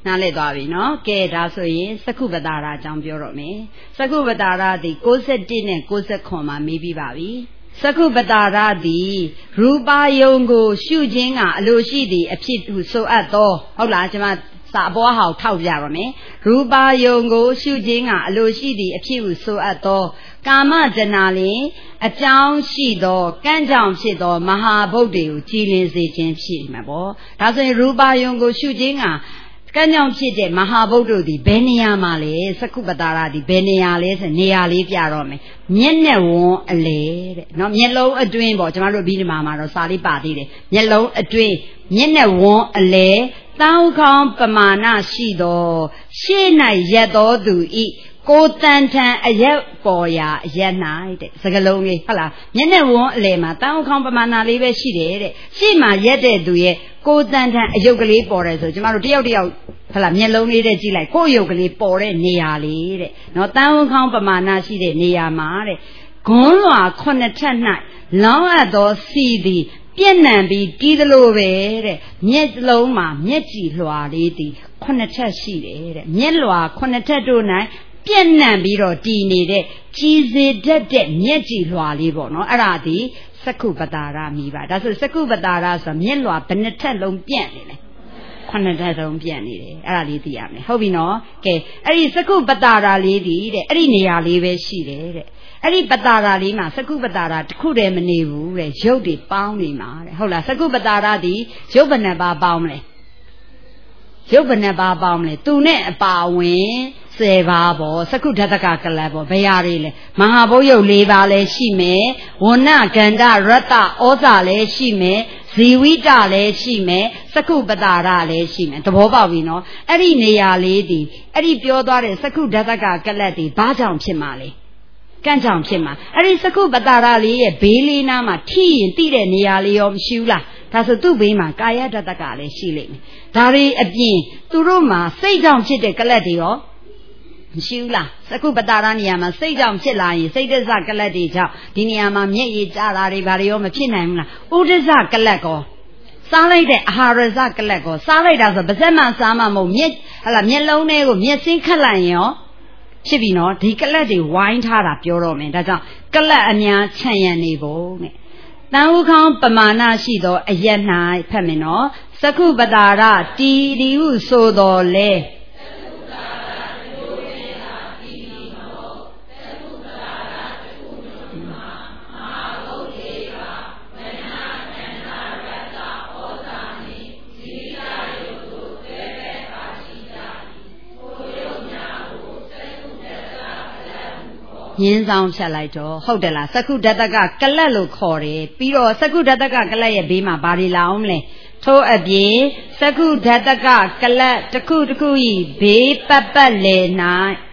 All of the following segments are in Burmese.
နားလည်သွားပြီနော်ကဲဒါဆိုရင်သက္ကုပတာရအကြောင်းပြောတော့မယ်သက္ကုပတာရသည်61နဲ့69မှာမေးပြီးပါပြီသက္ကုပတာရသည်ရူပယုံကိုရှုခြင်းကအလိုရှိသည်အဖြစ်ဟုဆိုအပ်သောဟုတ်လားကျွန်မစာအပေါ်ဟောက်ထောက်ပြပါမယ်ရူပယုံကိုရှုခြင်းကအလိုရှိသည်အဖြစ်ဟုဆိုအပ်သောကာမတဏလင်အကြောင်းရှိသောကံကြောင့်ဖြစ်သောမဟာဗုဒ္ဓေကိုကြည်လင်စေခြင်းဖြစ်မှာပေါ့ဒါဆိုရင်ရူပယုံကိုရှုခြင်းကကံကြောင့်ဖြစ်တဲ့မဟာဗုဒ္ဓသည်ဘယ်နေရာမှာလဲသက္ကုပတာရသည်ဘယ်နေရာလဲဆိုနေရာလေးပြတော့မယ်မျက်နှာဝန်းအလေတဲ့နော်မျက်လုံးအတွင်းပေါ့ကျမတို့ပြီးဒီမှာတော့စာလေးပါသေးတယ်မျက်လုံးအတွင်းမျက်နှာဝန်းအလေတောင်းခေါင်းပမာဏရှိသောရှေ့၌ရက်တော်သူဤကိုတန်ထန်အရက်ပေါ်ရာအရက်၌တဲ့စကလုံးလေးဟုတ်လားမျက်နှာဝန်းအလေမှာတောင်းခေါင်းပမာဏလေးပဲရှိတယ်တဲ့ရှေ့မှာရက်တဲ့သူရဲ့ကိုတန်ထန်အယုတ်ကလေးပေါ်တယ်ဆိုကျမတို့တယောက်ဟုတ်လားမျက်လုံးလေးနဲ့ကြည့်လိုက်ကိုယ်ယုတ်ကလေးပေါ်တဲ့နေရာလေးတဲ့နော်တောင်းခေါင်းပမာဏရှိတဲ့နေရာမှာတဲ့ဂွန်းလွာ9ထပ်၌လောင်းအပ်သောစီသည်ပြည့်နှံပြီးတီးသလိုပဲတဲ့မျက်လုံးမှာမျက်ကြည်လွှာလေးသည်9ထပ်ရှိတယ်တဲ့မျက်လွှာ9ထပ်တို့၌ပြည့်နှံပြီးတော့တည်နေတဲ့ကြည်စေတတ်တဲ့မျက်ကြည်လွှာလေးပေါ့နော်အဲ့ဒါဒီသက္ကုပတာရမိပါဒါဆိုသက္ကုပတာရဆိုမျက်လွှာဘယ်နှထပ်လုံးပြန့်နေလဲ9ထပ်လုံးပြန့်နေတယ်အဲ့ဒါလေးသိရမယ်ဟုတ်ပြီနော်ကဲအဲ့ဒီသက္ကုပတာရလေးဒီတဲ့အဲ့ဒီနေရာလေးပဲရှိတယ်တဲ့အဲ့ဒီပတာရလေးမှာသက္ကုပတာရတစ်ခုတည်းမနေဘူးတဲ့ရုပ်တွေပေါင်းနေမှာတဲ့ဟုတ်လားသက္ကုပတာရဒီရုပ်ဘယ်နှပါပေါင်းမလဲရုပ်ဘယ်နှပါပေါင်းမလဲသူနဲ့အပါဝင်10ပါးပေါ့သက္ကုဓတ္တကကလပ်ပေါ့ဘယ်ဟာတွေလဲမဟာဘုတ်ရုပ်4ပါးလည်းရှိမယ်ဝဏ္ဏကန္ဓရတ္တဩဇာလည်းရှိမယ်ဇီဝိတလည်းရှိမယ်သက္ကုပတာရလည်းရှိမယ်သဘောပေါက်ပြီနော်အဲ့ဒီနေရာလေးဒီအဲ့ဒီပြောသွားတဲ့သက္ကုဓတ္တကကလပ်ဒီဘာကြောင့်ဖြစ်မှာလဲကံကြောင့်ဖြစ်မှာအဲ့ဒီသက္ကုပတာရလေးရဲ့ဘေးလေးနားမှာထိရင်တိတဲ့နေရာလေးရောမရှိဘူးလားဒါဆိုသူ့ဘေးမှာကာယဓတ္တကလည်းရှိလိမ့်မယ်ဒါတွေအပြင်သူတို့မှာစိတ်ကြောင့်ဖြစ်တဲ့ကလပ်တွေရောမရှိဘူးလားသက္ကုပတာရနေရာမှာစိတ်ကြောင့်ဖြစ်လာရင်စိတ်ဒဇကလပ်တွေကြောင့်ဒီနေရာမှာမျက်ရည်ကျတာတွေဘာတွေရောမဖြစ်နိုင်ဘူးလားဥဒဇကလပ်ကောစားလိုက်တဲ့အာဟာရဇကလပ်ကောစားလိုက်တာဆိုပါးစပ်မှစားမှမဟုတ်မျက်ဟလာမျက်လုံးထဲကိုမျက်စင်းခတ်လိုက်ရင်ရောဖြစ်ပြီနော်ဒီကလပ်တွေဝိုင်းထားတာပြောတော့မယ်ဒါကြောင့်ကလပ်အများခြံရံနေဖို့တဲ့တန်ဟုခေါင်းပမာဏရှိသောအယက်၌ဖတ်မယ်နော်သက္ကုပတာရတီဒီဟုဆိုတော်လဲရင်းဆောင်ဖြတ်လိုက်တော့ဟုတ်တယ်လားသက္ကုဓတ္တကကလပ်လို့ခေါ်တယ်ပြီးတော့သက္ကုဓတ္တကကလပ်ရဲ့ဘေးမှာဘာတွေလာအောင်မလဲထို့အပြင်သက္ကုဓတ္တကကလပ်တစ်ခုတစ်ခုဤဘေးပတ်လည်၌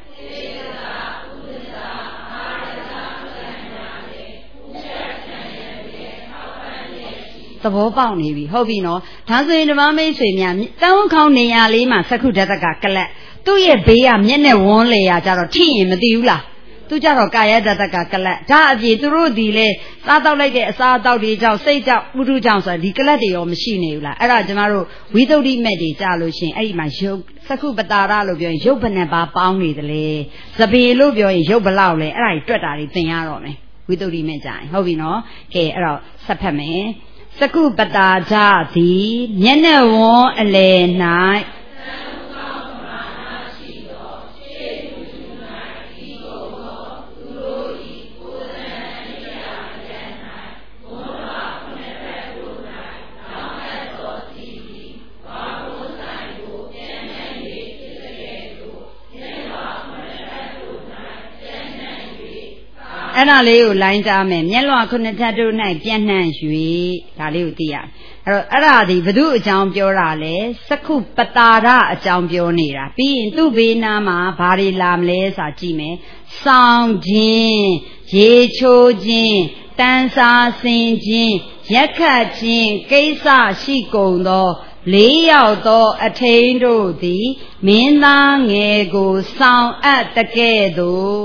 သဘောပေါက်နေပြီဟုတ်ပြီနော်ဒါဆိုရင်ဓမ္မမိတ်ဆွေများတောင်းခေါင်းနေရာလေးမှာသက္ကုဓတ္တကကလပ်သူ့ရဲ့ဘေးကမျက်နဲ့ဝန်းလေရာကြတော့ထိရင်မသိဘူးလားသူကြတော့ကာယဓတ္တကကလပ်ဒါအပြင်သူတို့ဒီလေစားတော့လိုက်တဲ့အစားအသောက်တွေကြောင့်စိတ်ကြောင့်ပုထုကြောင့်ဆိုဒီကလပ်တွေရောမရှိနေဘူးလားအဲ့ဒါကျမတို့ဝိသုဒ္ဓိမဲ့တွေကြားလို့ရှင်အဲ့ဒီမှာရုပ်သက္ကုပတာရလို့ပြောရင်ရုပ်ဘယ်နှပါပေါင်းနေသလဲသပေလို့ပြောရင်ရုပ်ဘလောက်လဲအဲ့ဒါကြီးတွက်တာတွေသင်ရတော့မယ်ဝိသုဒ္ဓိမဲ့ကြရင်ဟုတ်ပြီနော်ကဲအဲ့တော့ဆက်ဖတ်မယ်သက္ကုပတာကြသည်မျက်နှာဝန်းအလယ်၌အဲ့ဒါလေးကိုလိုင်းကြားမယ်မျက်လွှာ9ထပ်တို့၌ပြန့်နှံ့၍ဒါလေးကိုသိရအဲ့ဒါဒီဘု து အကြောင်းပြောတာလဲသက္ကုပတာရအကြောင်းပြောနေတာပြီးရင်သူ့ဘေးနားမှာဘာတွေလာမလဲဆိုတာကြည့်မယ်စောင်းခြင်းရေချိုးခြင်းတန်းစားဆင်ခြင်းရက်ခတ်ခြင်းကိစ္စရှိကုန်သော4ယောက်သောအထိန်တို့သည်မင်းသားငယ်ကိုဆောင်အပ်တကဲ့သို့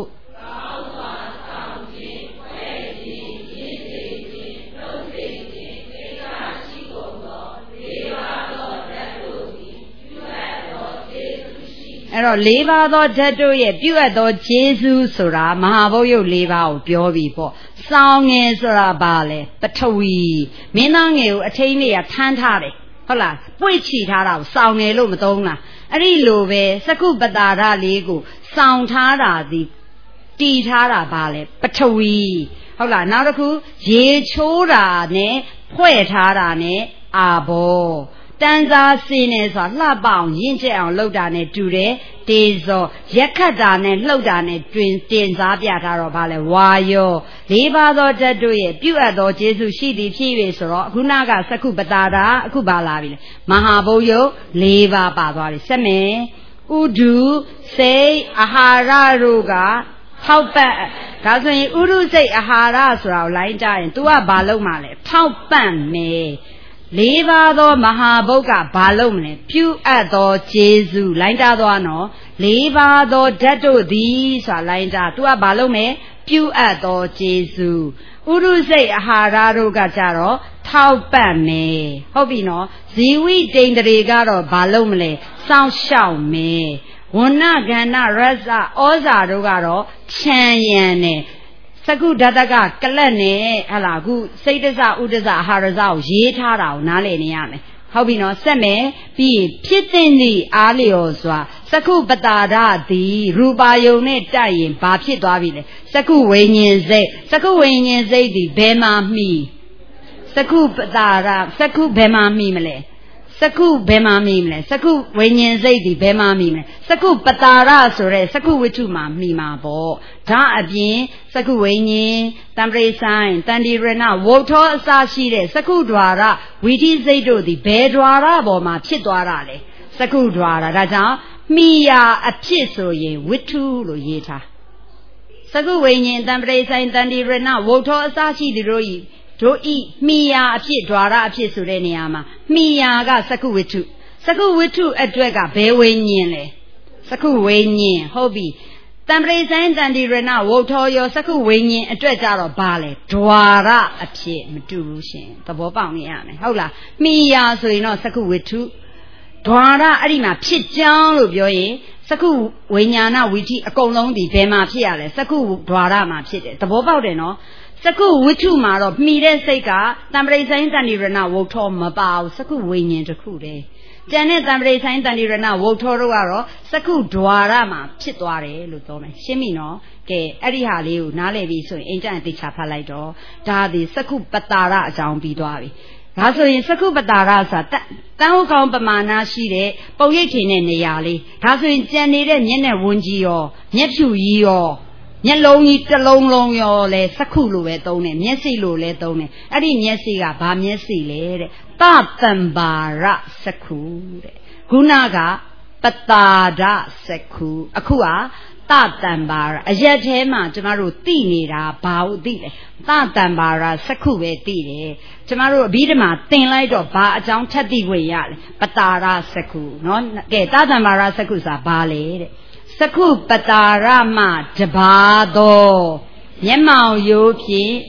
အဲ့တော့၄ပါးသောဓာတ်တို့ရဲ့ပြုအပ်သောကျေးဇူးဆိုတာမဟာဘုတ်ရုပ်၄ပါးကိုပြောပြီးပေါ့စောင်းငယ်ဆိုတာဘာလဲပထဝီမင်းသားငယ်ကိုအထိန်းလေးကထမ်းထားတယ်ဟုတ်လားပွင့်ချီထားတာကိုစောင်းငယ်လို့မသုံးလားအဲ့ဒီလိုပဲစကုပတာရလေးကိုစောင်းထားတာဒီတီထားတာဘာလဲပထဝီဟုတ်လားနောက်တစ်ခုရေချိုးတာနဲ့ဖွဲ့ထားတာနဲ့အာဘောတန်းစားစင်းနေဆိုတာလှပအောင်ရင့်ကျက်အောင်လုပ်တာနဲ့တူတယ်တေဇောရက်ခတ်တာနဲ့လှုပ်တာနဲ့တွင်တင်စားပြထားတော့ဗာလဲဝါယော၄ပါးသောဓာတ်တို့ရဲ့ပြုအပ်သောကျေးဇူးရှိသည်ဖြစ်၍ဆိုတော့အခုနကစကုပတာတာအခုပါလာပြီလေမဟာဘုတ်ရုပ်၄ပါးပါသွားပြီဆက်မယ်ဥဒုစိတ်အာဟာရတို့ကထောက်ပံ့ဒါဆိုရင်ဥဒုစိတ်အာဟာရဆိုတာကိုလိုင်းကြရင် तू ကဘာလုပ်မှလဲထောက်ပံ့မယ်၄ပါးသောမဟာဘုတ်ကဘာလုပ်မလဲပြုအပ်သောကျေးဇူးလိုင်းတာသွားနော်၄ပါးသောဓာတ်တို့သည်ဆိုတာလိုင်းတာ तू ကဘာလုပ်မယ်ပြုအပ်သောကျေးဇူးဥဒုစိတ်အာဟာရတို့ကကြတော့ထောက်ပံ့မယ်ဟုတ်ပြီနော်ဇီဝိတိန်တွေကတော့ဘာလုပ်မလဲစောင့်ရှောက်မယ်ဝဏကန္နရဇဩဇာတို့ကတော့ခြံရံတယ်စကုဓာတကကလတ်နဲ့ဟလာအခုစိတ်တစဥဒ္ဒစအာဟာရဇကိုရေးထားတာကိုနားလည်နေရမယ်ဟုတ်ပြီနော်ဆက်မယ်ပြီးဖြစ်တဲ့ဤအားလျော်စွာစကုပတာရသည်ရူပါယုံနဲ့တိုက်ရင်ဘာဖြစ်သွားပြီလဲစကုဝိညာဉ်စိတ်စကုဝိညာဉ်စိတ်ဒီဘယ်မှာမှီစကုပတာရစကုဘယ်မှာမှီမလဲစကုဘယ်မှာမှီမလဲစကုဝိညာဉ်စိတ်ဒီဘယ်မှာမှီမလဲစကုပတာရဆိုတဲ့စကုဝိထုမှာမှီမှာပေါ့ဒါအပြင်စကုဝိညာဉ်တံပရိဆိုင်တန်တိရဏဝုထောအစရှိတဲ့စကုဒွါရဝိထိစိတ်တို့ဒီဘယ်ဒွါရပေါ်မှာဖြစ်သွားတာလဲစကုဒွါရဒါကြောင့်မှီယာအဖြစ်ဆိုရင်ဝိထုလို့ရေးထားစကုဝိညာဉ်တံပရိဆိုင်တန်တိရဏဝုထောအစရှိသည်တို့ဤတို့ဤမှီယာအဖြစ်ဒွါရအဖြစ်ဆိုတဲ့နေရာမှာမှီယာကစကုဝိထုစကုဝိထုအတွက်ကဘယ်ဝိညာဉ်လဲစကုဝိညာဉ်ဟုတ်ပြီတံပရိဆိုင်တန်တိရဏဝုထောယောစကုဝိညာဉ်အတွက်ကြတော့ဘာလဲဒွါရအဖြစ်မတူဘူးရှင်သဘောပေါက်နေရမယ်ဟုတ်လားမှီယာဆိုရင်တော့စကုဝိထုဒွါရအဲ့ဒီမှာဖြစ်ကြောင်းလို့ပြောရင်စကုဝိညာဏဝိထိအကုန်လုံးဒီဘယ်မှာဖြစ်ရလဲစကုဒွါရမှာဖြစ်တယ်သဘောပေါက်တယ်နော်စကုဝိထုမှာတော့မှီတဲ့စိတ်ကတံပရိဆိုင်တန်တိရဏဝုထောမပါဘူးစကုဝိညာဉ်တစ်ခုတည်းကျန်တဲ့တံပရိဆိုင်တန်တိရဏဝုထောတို့ကတော့စကုဒွါရမှာဖြစ်သွားတယ်လို့ပြောမယ်ရှင်းပြီနော်ကဲအဲ့ဒီဟာလေးကိုနားလည်ပြီဆိုရင်အိမ်ကျရင်သိချဖတ်လိုက်တော့ဒါသည်စကုပတာရအကြောင်းပြီးသွားပြီဒါဆိုရင်စကုပတာရဆိုတာတန်ဟုတ်ကောင်းပမာဏရှိတဲ့ပုံရိပ်ထင်တဲ့နေရာလေးဒါဆိုရင်ကြံနေတဲ့မျက်နှာဝန်းကြီးရောမျက်ဖြူကြီးရောမျက်လုံးကြီးတစ်လုံးလုံးရောလဲစက္ခုလိုပဲသုံးတယ်မျက်စိလိုလဲသုံးတယ်အဲ့ဒီမျက်စိကဘာမျက်စိလဲတဲ့တတံဘာရစက္ခုတဲ့ခုနကပတာဒစက္ခုအခုကတတံဘာရအရက်ထဲမှာကျမတို့သိနေတာဘာလို့သိလဲတတံဘာရစက္ခုပဲသိတယ်ကျမတို့အဘိဓမ္မာသင်လိုက်တော့ဘာအကြောင်းထပ်သိခွင့်ရလဲပတာရစက္ခုနော်ကဲတတံဘာရစက္ခုဆိုတာဘာလဲတဲ့စကုပတာရမတပါသောမျက်မှောင်ရိုးဖြင့်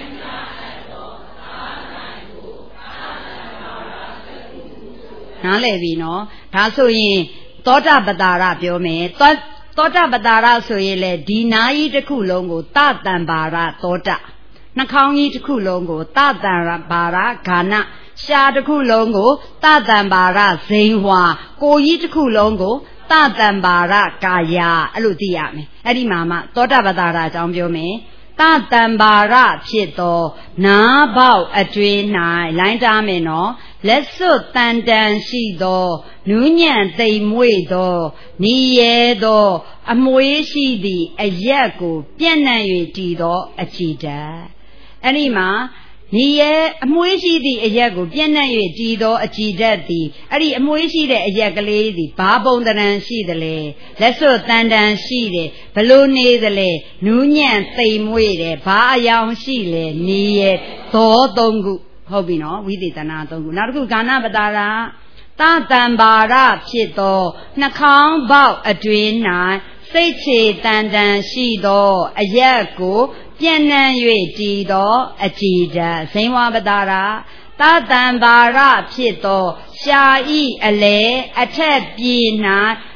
နားလည်ပြီနော်ဒါဆိုရင်သောတာပတာရပြောမယ်သောတာပတာရဆိုရင်လေဒီနာကြီးတစ်ခုလုံးကိုတတံပါရသောတာနှာခေါင်းကြီးတစ်ခုလုံးကိုတတံပါရဂာနရှားတစ်ခုလုံးကိုတတံပါရဇိန်ဝါကိုကြီးတစ်ခုလုံးကိုတတံပါရကာယအဲ့လိုသိရမယ်အဲ့ဒီမှာမှသောတာပတာရအကြောင်းပြောမယ်တတံပါရဖြစ်သောနားပေါက်အတွင်း၌လိုင်းတားမယ်နော်လက်စွပ်တန်တန်ရှိသောနူးညံ့သိမ်မွေ့သောနီရဲသောအမွေးရှိသည့်အရက်ကိုပြန့်နှံ့၍တည်သောအကြည်ဓာတ်အဲ့ဒီမှာနီရဲအမွေးရှိသည့်အရက်ကိုပြန့်နှံ့၍တည်သောအကြည်ဓာတ်သည်အဲ့ဒီအမွေးရှိတဲ့အရက်ကလေးသည်ဘာပုံတရံရှိသလဲလက်စွပ်တန်တန်ရှိတယ်ဘလို့နေသလဲနူးညံ့သိမ်မွေ့တယ်ဘာအယောင်ရှိလဲနီရဲသောသုံးခုဟုတ်ပြီနော်ဝိသေသနာသုံးခုနောက်တစ်ခုကာဏပတာရတတံပါရဖြစ်သောနှာခေါင်းပေါက်အတွင်း၌စိတ်ချေတန်တန်ရှိသောအရက်ကိုပြန့်နှံ့၍တည်သောအကြည်ဓာတ်ဇိန်ဝပတာရတတံပါရဖြစ်သောရှာဤအလေအထက်ပြေ၌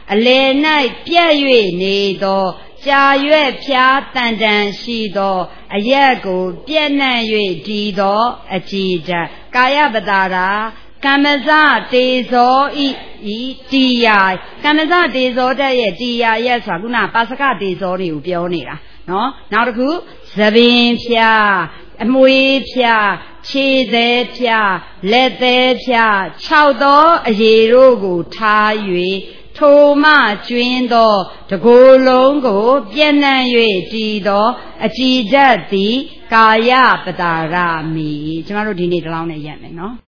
အလယ်၌ပြည့်၍နေသောကြာရွက်ဖြားတန်တန်ရှိသောအရက်ကိုပြည့်နှံ့၍ဒီသောအကြည်ဓာတ်ကာယပတာရာကမ္မဇတေဇောဤတီယာကမ္မဇတေဇောတတ်ရဲ့တီယာရဲ့ဆိုတာခုနပါစကတေဇောတွေကိုပြောနေတာနော်နောက်တစ်ခုသပင်ဖြာအမွေဖြာခြေသေးဖြာလက်သေးဖြာ6သောအရေတို့ကိုထား၍ထိုမှကျွင်းသောတကိုယ်လုံးကိုပြည့်နှံ့၍တည်သောအကြည်ဓာတ်သည်ကာယပတာရမိကျမတို့ဒီနေ့ဒီလောက်နဲ့ရက်မယ်နော်